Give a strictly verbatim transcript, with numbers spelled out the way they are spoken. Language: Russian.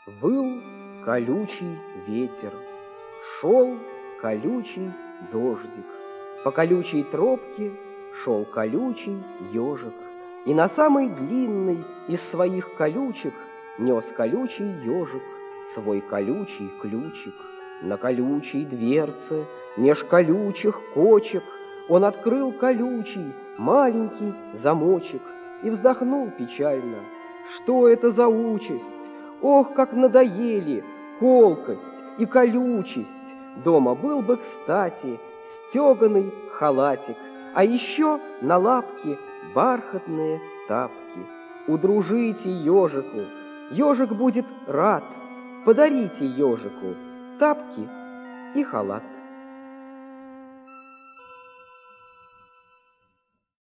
Выл колючий ветер, шел колючий дождик, по колючей тропке шел колючий ежик, и на самой длинной из своих колючек нес колючий ежик свой колючий ключик. На колючей дверце, меж колючих кочек, он открыл колючий маленький замочек и вздохнул печально. Что это за участь? Ох, как надоели колкость и колючесть! Дома был бы, кстати, стеганый халатик, а еще на лапке бархатные тапки. Удружите ежику, ежик будет рад. Подарите ежику тапки и халат.